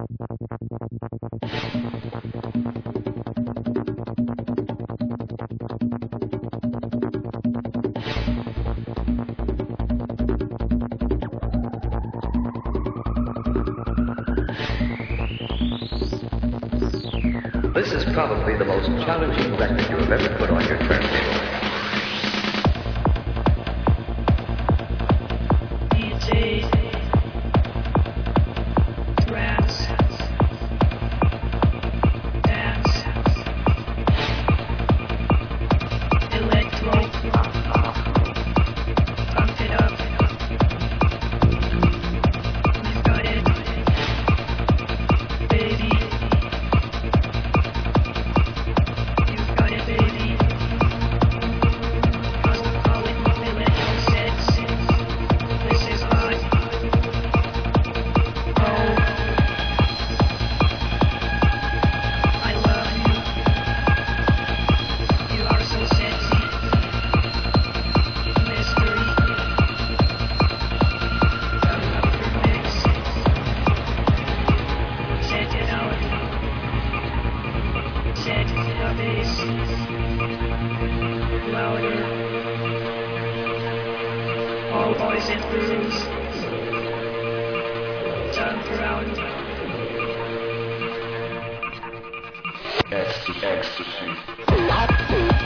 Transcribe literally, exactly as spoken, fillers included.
This is probably the most challenging record you have ever put on your turntable. D J, trance, dance, electro, pump it up. You got it, baby. You got it, baby. Cosmopolitan electro sets. This is hot. Oh, I love you. You are so sexy. Mystery. Turn up your mix. Set it out. Set the bass. Louder. All boys and girls. Jump around. Ecstasy, ecstasy.